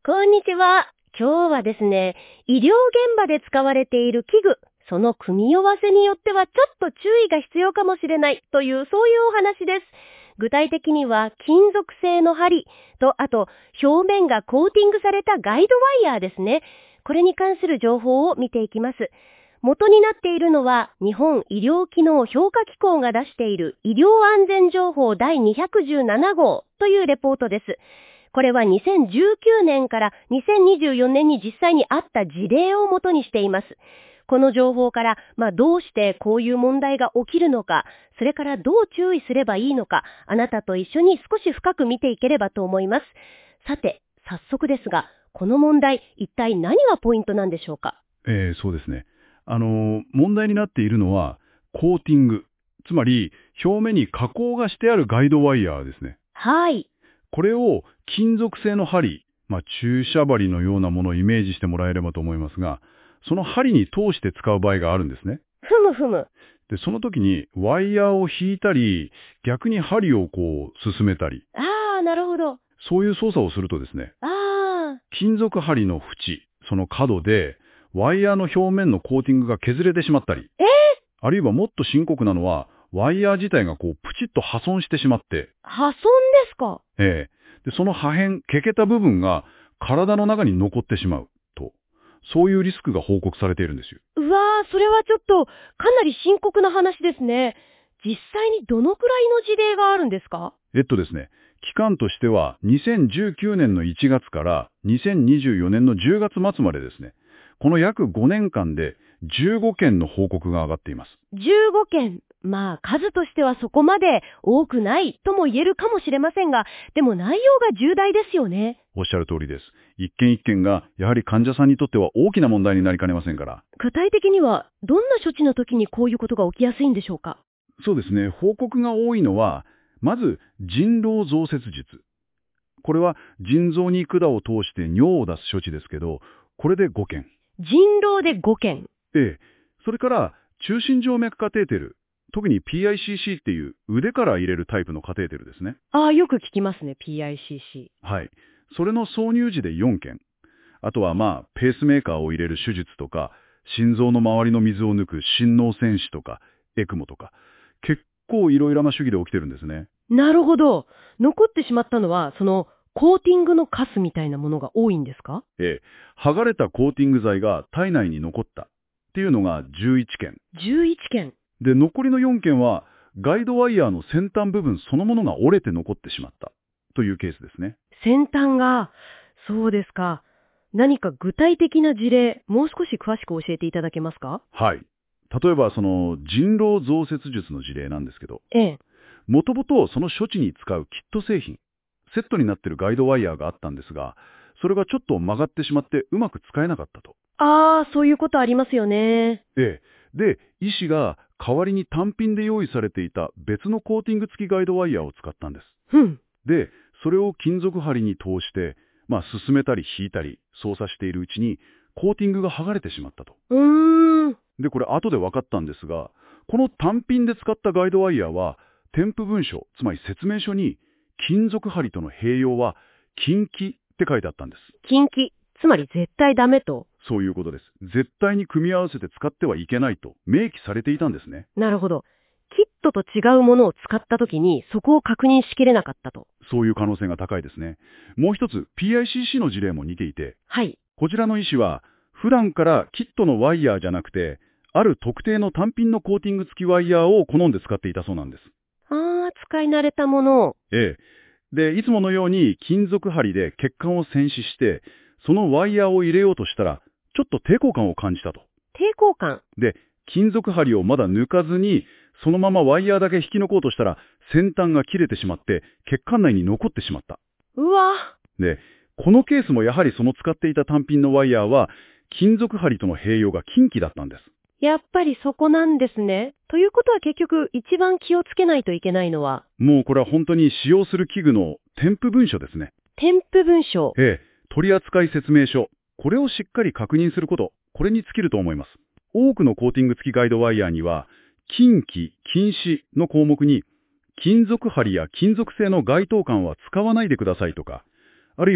こんにちは。今日はですね、医療現場で使われている器具、その組み合わせによってはちょっと注意が必要かもしれないという、そういうお話です。具体的には金属製の針と、あと表面がコーティングされたガイドワイヤーですね。これに関する情報を見ていきます。元になっているのは日本医療機能評価機構が出している医療安全情報第217号というレポートです。これは2019年から2024年に実際にあった事例を元にしています。この情報から、どうしてこういう問題が起きるのか、それからどう注意すればいいのか、あなたと一緒に少し深く見ていければと思います。さて、早速ですが、この問題、一体何がポイントなんでしょうか？ そうですね。問題になっているのは、コーティング。つまり、表面に加工がしてあるガイドワイヤーですね。 はい。 これを金属製の針、注射針のようなものをイメージしてもらえればと思いますが、その針に通して使う場合があるんですね。 ふむふむ。 で、その時にワイヤーを引いたり、逆に針を進めたり、 なるほど。 そういう操作をするとですね、 あ金属針の縁、その角で、ワイヤーの表面のコーティングが削れてしまったり、あるいはもっと深刻なのは、ワイヤー自体がプチッと破損してしまって、 破損ですか？ でその破片、欠けた部分が体の中に残ってしまうと、そういうリスクが報告されているんですよ。 うわー、それはちょっとかなり深刻な話ですね。実際にどのくらいの事例があるんですか？ ですね、期間としては2019年の1月から2024年の10月末までですね、この約5年間で15件の報告が上がっています。 15件。数としてはそこまで多くないとも言えるかもしれませんが、でも内容が重大ですよね。 おっしゃる通りです。一件一件がやはり患者さんにとっては大きな問題になりかねませんから。 具体的にはどんな処置の時にこういうことが起きやすいんでしょうか？ そうですね。報告が多いのは、まず腎瘻造設術。これは腎臓に管を通して尿を出す処置ですけど、これで5件。 腎瘻で5件。 それから中心静脈カテーテル。特に PICC っていう腕から入れるタイプのカテーテルですね。 よく聞きますね、PICC。 はい。それの挿入時で4件。あとはペースメーカーを入れる手術とか、心臓の周りの水を抜く心脳栓死とか、エクモとか、結構いろいろな主義で起きてるんですね。 なるほど。残ってしまったのは、そのコーティングのカスみたいなものが多いんですか？ 剥がれたコーティング剤が体内に残ったっていうのが11件。 11件。 で、残りの4件は、ガイドワイヤーの先端部分そのものが折れて残ってしまったというケースですね。 先端が、そうですか。何か具体的な事例、もう少し詳しく教えていただけますか？ はい。例えば、その腎瘻造設術の事例なんですけど、 ええ。 もともとその処置に使うキット製品、セットになっているガイドワイヤーがあったんですが、それがちょっと曲がってしまってうまく使えなかったと。 そういうことありますよね。 で、医師が代わりに単品で用意されていた別のコーティング付きガイドワイヤーを使ったんです。で、それを金属針に通して、進めたり引いたり操作しているうちに、コーティングが剥がれてしまったと。で、これ後で分かったんですが、この単品で使ったガイドワイヤーは、添付文書、つまり説明書に、金属針との併用は禁忌って書いてあったんです。 禁忌。つまり絶対ダメと。 そういうことです。絶対に組み合わせて使ってはいけないと明記されていたんですね。 なるほど。キットと違うものを使ったときに、そこを確認しきれなかったと。 そういう可能性が高いですね。もう一つ、PICC の事例も似ていて、 はい。 こちらの医師は、普段からキットのワイヤーじゃなくて、ある特定の単品のコーティング付きワイヤーを好んで使っていたそうなんです。 使い慣れたものを。 で、いつものように金属針で血管を栓死して、そのワイヤーを入れようとしたら、ちょっと抵抗感を感じたと。 抵抗感？ で、金属針をまだ抜かずに、そのままワイヤーだけ引き抜こうとしたら、先端が切れてしまって、血管内に残ってしまった。 うわ。 で、このケースもやはりその使っていた単品のワイヤーは、金属針との併用が禁忌だったんです。 やっぱりそこなんですね。ということは結局一番気をつけないといけないのは、 もうこれは本当に使用する器具の添付文書ですね。 添付文書。 取扱説明書。これをしっかり確認すること。これに尽きると思います。多くのコーティング付きガイドワイヤーには、禁忌、禁止の項目に、金属針や金属製の該当管は使わないでくださいとか、あるいは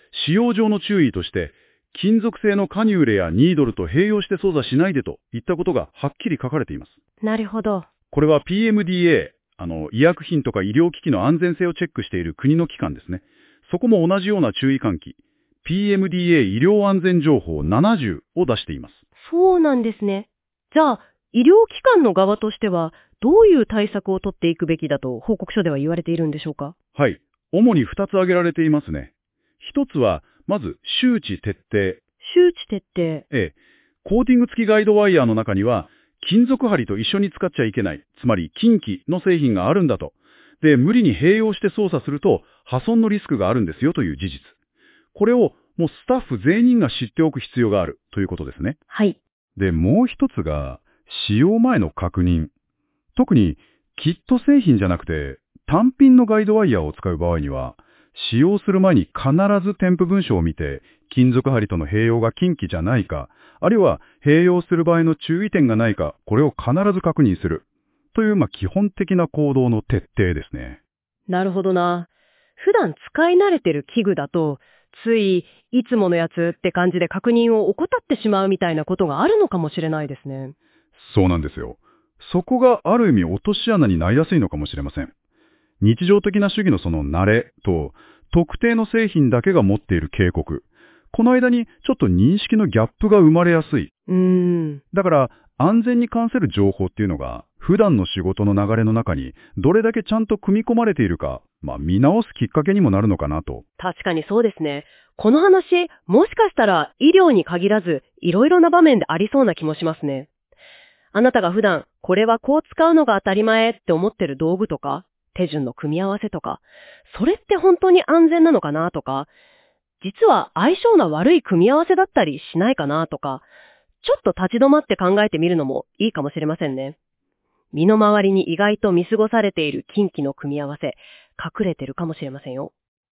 使用上の注意として、金属製のカニューレやニードルと併用して操作しないでといったことがはっきり書かれています。 なるほど。 これは PMDA、医薬品とか医療機器の安全性をチェックしている国の機関ですね。そこも同じような注意喚起、PMDA 医療安全情報70を出しています。 そうなんですね。じゃあ、医療機関の側としては、どういう対策を取っていくべきだと報告書では言われているんでしょうか？ はい。主に2つ挙げられていますね。1つは、まず、周知徹底。 周知徹底。 ええ。コーティング付きガイドワイヤーの中には、金属針と一緒に使っちゃいけない、つまり金基の製品があるんだと。で、無理に併用して操作すると、破損のリスクがあるんですよという事実。これを、もうスタッフ全員が知っておく必要があるということですね。 はい。 で、もう一つが、使用前の確認。特に、キット製品じゃなくて、単品のガイドワイヤーを使う場合には、使用する前に必ず添付文書を見て、金属針との併用が禁忌じゃないか、あるいは併用する場合の注意点がないか、これを必ず確認する。という、基本的な行動の徹底ですね。 なるほどな。普段使い慣れてる器具だと、つい、いつものやつって感じで確認を怠ってしまうみたいなことがあるのかもしれないですね。 そうなんですよ。そこがある意味落とし穴になりやすいのかもしれません。日常的な主義のその慣れと、特定の製品だけが持っている警告。この間にちょっと認識のギャップが生まれやすい。だから、安全に関する情報っていうのが、普段の仕事の流れの中にどれだけちゃんと組み込まれているか、見直すきっかけにもなるのかなと。 確かにそうですね。この話、もしかしたら医療に限らず、いろいろな場面でありそうな気もしますね。あなたが普段、これはこう使うのが当たり前って思ってる道具とか、手順の組み合わせとか、それって本当に安全なのかなとか、実は相性の悪い組み合わせだったりしないかなとか、ちょっと立ち止まって考えてみるのもいいかもしれませんね。身の回りに意外と見過ごされている禁忌の組み合わせ、隠れてるかもしれませんよ。